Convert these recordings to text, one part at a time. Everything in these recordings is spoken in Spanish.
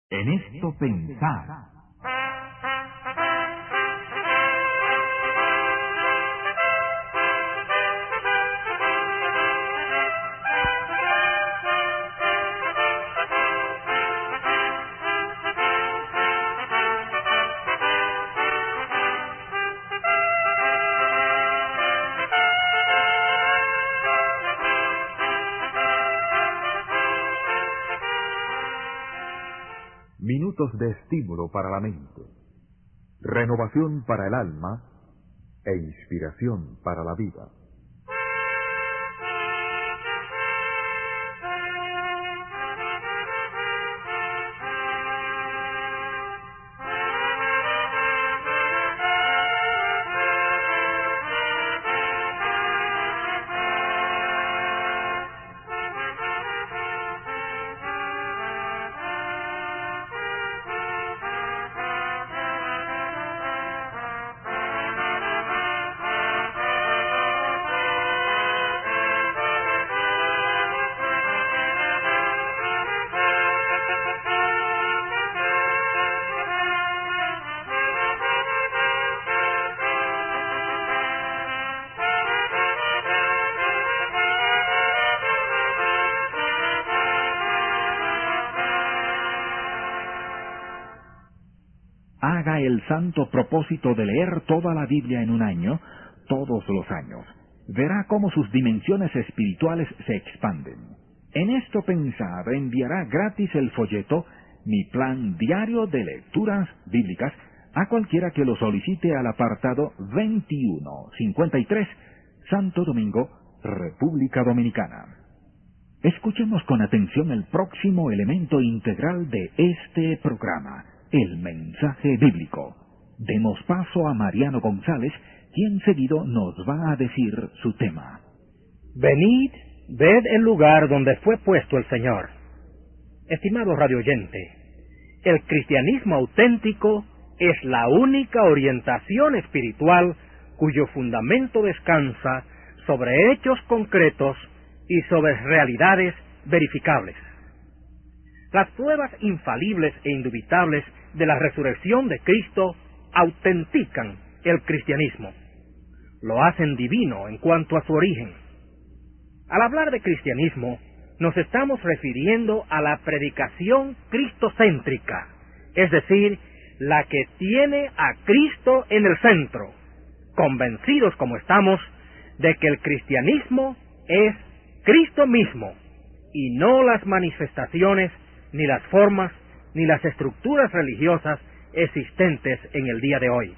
En esto pensar. Minutos de estímulo para la mente, renovación para el alma e inspiración para la vida. Haga el santo propósito de leer toda la Biblia en un año, todos los años. Verá cómo sus dimensiones espirituales se expanden. En esto pensar, enviará gratis el folleto Mi Plan Diario de Lecturas Bíblicas a cualquiera que lo solicite al apartado 2153, Santo Domingo, República Dominicana. Escuchemos con atención el próximo elemento integral de este programa, el mensaje bíblico. Demos paso a Mariano González, quien seguido nos va a decir su tema. Venid, ved el lugar donde fue puesto el Señor. Estimado radioyente, el cristianismo auténtico es la única orientación espiritual cuyo fundamento descansa sobre hechos concretos y sobre realidades verificables. Las pruebas infalibles e indubitables de la resurrección de Cristo autentican el cristianismo. Lo hacen divino en cuanto a su origen. Al hablar de cristianismo, nos estamos refiriendo a la predicación cristocéntrica, es decir, la que tiene a Cristo en el centro, convencidos como estamos de que el cristianismo es Cristo mismo, y no las manifestaciones, ni las formas, ni las estructuras religiosas existentes en el día de hoy.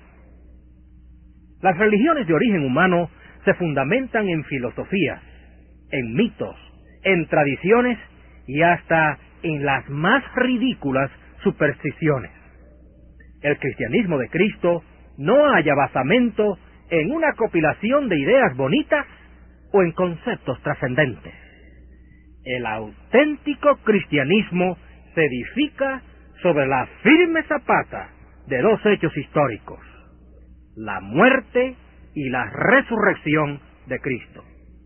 Las religiones de origen humano se fundamentan en filosofías, en mitos, en tradiciones y hasta en las más ridículas supersticiones. El cristianismo de Cristo no halla basamento en una compilación de ideas bonitas o en conceptos trascendentes. El auténtico cristianismo se edifica sobre la firme zapata de dos hechos históricos: la muerte y la resurrección de Cristo.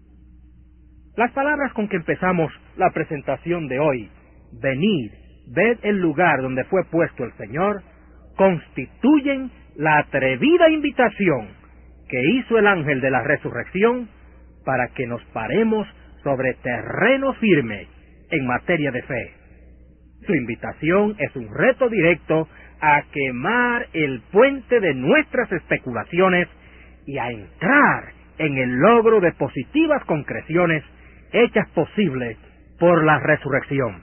Las palabras con que empezamos la presentación de hoy, venid, ved el lugar donde fue puesto el Señor, constituyen la atrevida invitación que hizo el ángel de la resurrección para que nos paremos sobre terreno firme en materia de fe. Su invitación es un reto directo a quemar el puente de nuestras especulaciones y a entrar en el logro de positivas concreciones hechas posibles por la resurrección.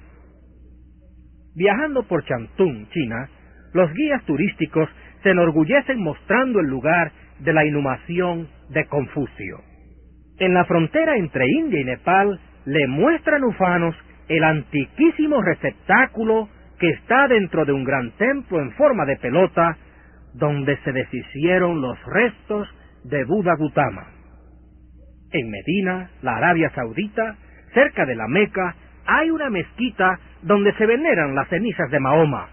Viajando por Shantung, China, los guías turísticos se enorgullecen mostrando el lugar de la inhumación de Confucio. En la frontera entre India y Nepal le muestran ufanos el antiquísimo receptáculo que está dentro de un gran templo en forma de pelota, donde se deshicieron los restos de Buda Gautama. En Medina, la Arabia Saudita, cerca de la Meca, hay una mezquita donde se veneran las cenizas de Mahoma.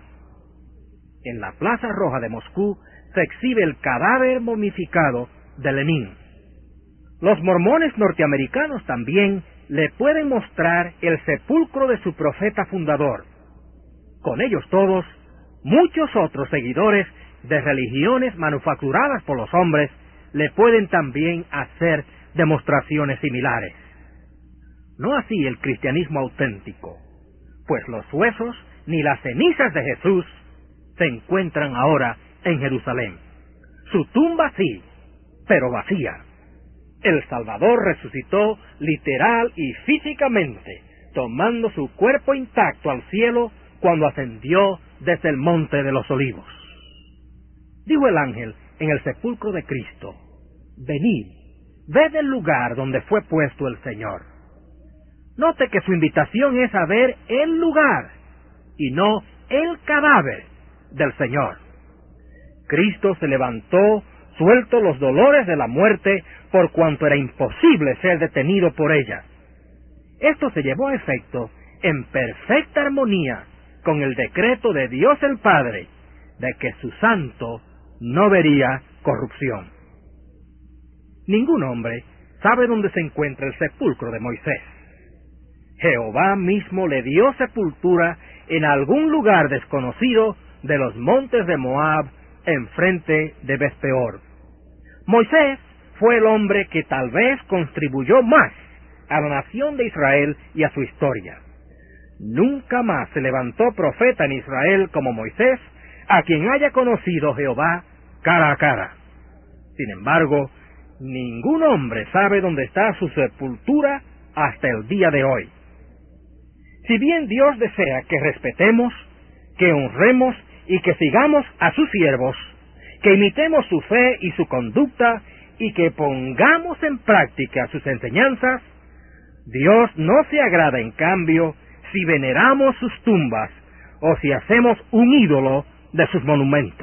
En la Plaza Roja de Moscú se exhibe el cadáver momificado de Lenin. Los mormones norteamericanos también le pueden mostrar el sepulcro de su profeta fundador. Con ellos todos, muchos otros seguidores de religiones manufacturadas por los hombres le pueden también hacer demostraciones similares. No así el cristianismo auténtico, pues los huesos ni las cenizas de Jesús se encuentran ahora en Jerusalén. Su tumba sí, pero vacía. El Salvador resucitó literal y físicamente, tomando su cuerpo intacto al cielo cuando ascendió desde el monte de los olivos. Dijo el ángel en el sepulcro de Cristo: venid, ved el lugar donde fue puesto el Señor. Note que su invitación es a ver el lugar y no el cadáver del Señor. Cristo se levantó, suelto los dolores de la muerte, por cuanto era imposible ser detenido por ella. Esto se llevó a efecto en perfecta armonía con el decreto de Dios el Padre de que su santo no vería corrupción. Ningún hombre sabe dónde se encuentra el sepulcro de Moisés. Jehová mismo le dio sepultura en algún lugar desconocido de los montes de Moab, enfrente de Beth-peor. Moisés fue el hombre que tal vez contribuyó más a la nación de Israel y a su historia. Nunca más se levantó profeta en Israel como Moisés, a quien haya conocido Jehová cara a cara. Sin embargo, ningún hombre sabe dónde está su sepultura hasta el día de hoy. Si bien Dios desea que respetemos, que honremos y que sigamos a sus siervos, que imitemos su fe y su conducta y que pongamos en práctica sus enseñanzas, Dios no se agrada, en cambio, si veneramos sus tumbas o si hacemos un ídolo de sus monumentos.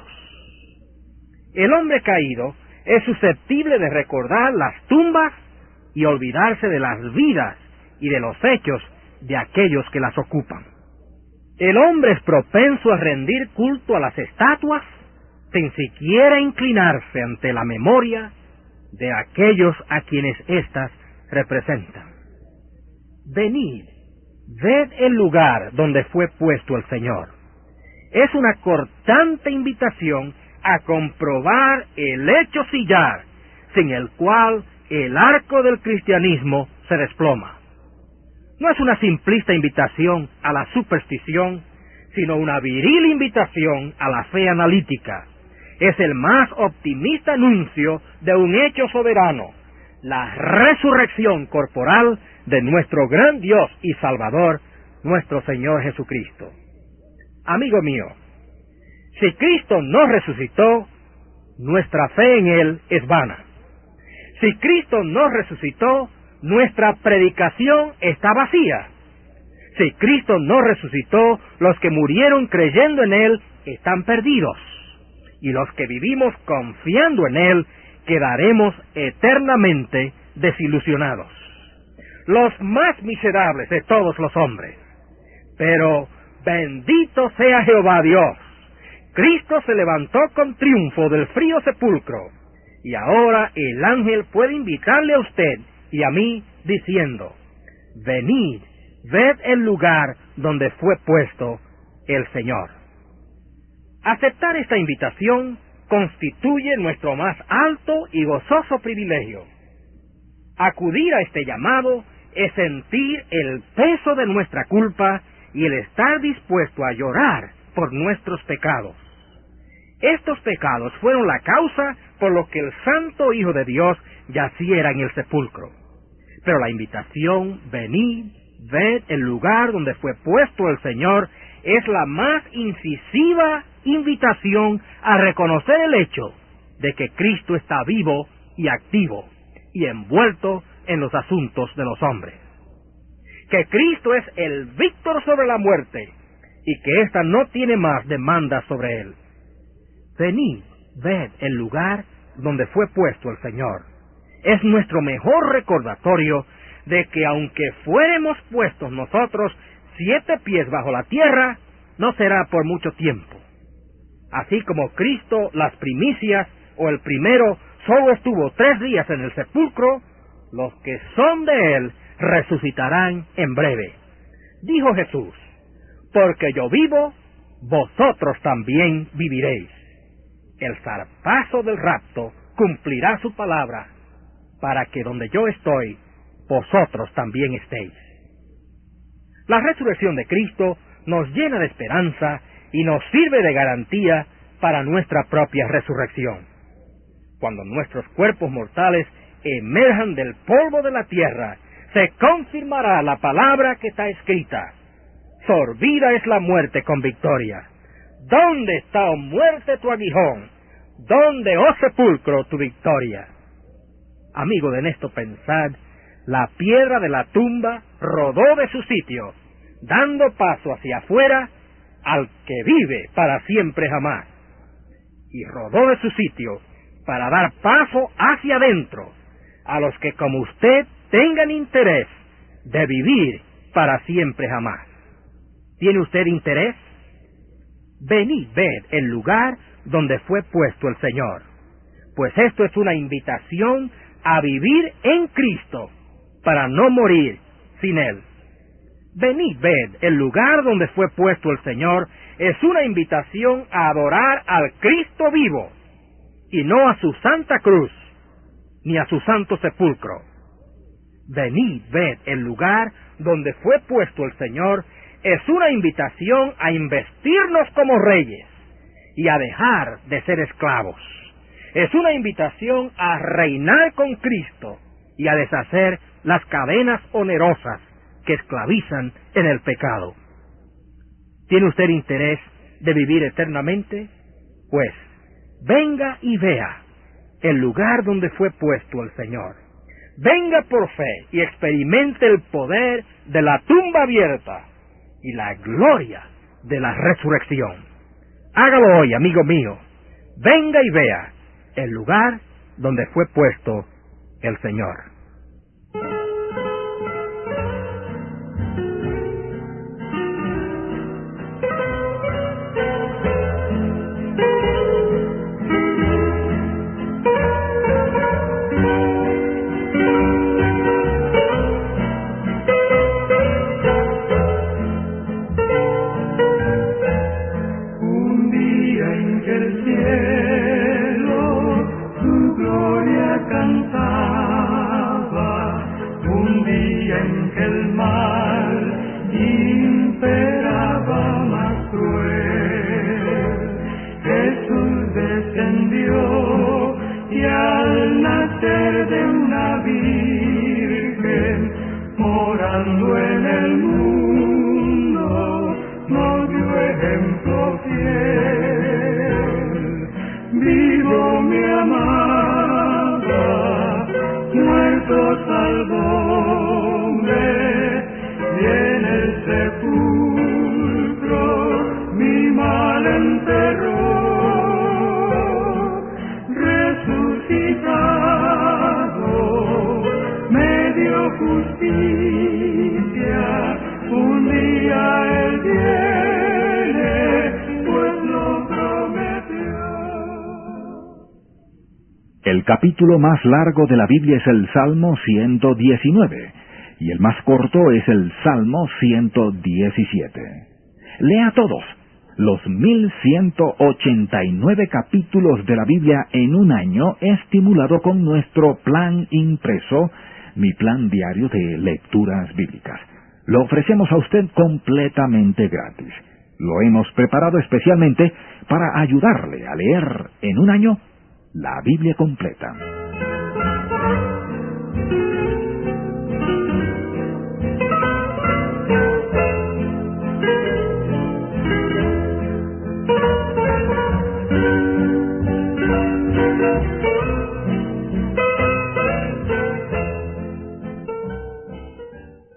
El hombre caído es susceptible de recordar las tumbas y olvidarse de las vidas y de los hechos de aquellos que las ocupan. El hombre es propenso a rendir culto a las estatuas sin siquiera inclinarse ante la memoria de aquellos a quienes éstas representan. Venid, ved el lugar donde fue puesto el Señor. Es una cortante invitación a comprobar el hecho sillar, sin el cual el arco del cristianismo se desploma. No es una simplista invitación a la superstición, sino una viril invitación a la fe analítica. Es el más optimista anuncio de un hecho soberano, la resurrección corporal de nuestro gran Dios y Salvador, nuestro Señor Jesucristo. Amigo mío, si Cristo no resucitó, nuestra fe en Él es vana. Si Cristo no resucitó, nuestra predicación está vacía. Si Cristo no resucitó, los que murieron creyendo en Él están perdidos. Y los que vivimos confiando en Él quedaremos eternamente desilusionados. Los más miserables de todos los hombres. Pero bendito sea Jehová Dios. Cristo se levantó con triunfo del frío sepulcro. Y ahora el ángel puede invitarle a usted y a mí diciendo: venid, ved el lugar donde fue puesto el Señor. Aceptar esta invitación constituye nuestro más alto y gozoso privilegio. Acudir a este llamado es sentir el peso de nuestra culpa y el estar dispuesto a llorar por nuestros pecados. Estos pecados fueron la causa por lo que el Santo Hijo de Dios yaciera en el sepulcro. Pero la invitación, venid, ved el lugar donde fue puesto el Señor, es la más incisiva invitación a reconocer el hecho de que Cristo está vivo y activo y envuelto en los asuntos de los hombres. Que Cristo es el víctor sobre la muerte y que ésta no tiene más demanda sobre él. Venid, ved el lugar donde fue puesto el Señor. Es nuestro mejor recordatorio de que aunque fuéremos puestos nosotros 7 pies bajo la tierra, no será por mucho tiempo. Así como Cristo, las primicias, o el primero, solo estuvo 3 días en el sepulcro, los que son de Él resucitarán en breve. Dijo Jesús: porque yo vivo, vosotros también viviréis. El zarpazo del rapto cumplirá su palabra, para que donde yo estoy, vosotros también estéis. La resurrección de Cristo nos llena de esperanza y nos sirve de garantía para nuestra propia resurrección. Cuando nuestros cuerpos mortales emerjan del polvo de la tierra, se confirmará la palabra que está escrita: sorbida es la muerte con victoria. ¿Dónde está, oh muerte, tu aguijón? ¿Dónde, oh sepulcro, tu victoria? Amigo, de esto pensad, la piedra de la tumba rodó de su sitio, dando paso hacia afuera al que vive para siempre jamás. Y rodó de su sitio para dar paso hacia adentro a los que como usted tengan interés de vivir para siempre jamás. ¿Tiene usted interés? Venid, ved el lugar donde fue puesto el Señor, pues esto es una invitación a vivir en Cristo para no morir sin Él. Venid, ved el lugar donde fue puesto el Señor es una invitación a adorar al Cristo vivo y no a su santa cruz ni a su santo sepulcro. Venid, ved el lugar donde fue puesto el Señor es una invitación a investirnos como reyes y a dejar de ser esclavos. Es una invitación a reinar con Cristo y a deshacer las cadenas onerosas que esclavizan en el pecado. ¿Tiene usted interés de vivir eternamente? Pues venga y vea el lugar donde fue puesto el Señor. Venga por fe y experimente el poder de la tumba abierta y la gloria de la resurrección. Hágalo hoy, amigo mío. Venga y vea el lugar donde fue puesto el Señor. El capítulo más largo de la Biblia es el Salmo 119 y el más corto es el Salmo 117. Lea todos los 1189 capítulos de la Biblia en un año, estimulado con nuestro plan impreso, mi plan diario de lecturas bíblicas. Lo ofrecemos a usted completamente gratis. Lo hemos preparado especialmente para ayudarle a leer en un año la Biblia completa.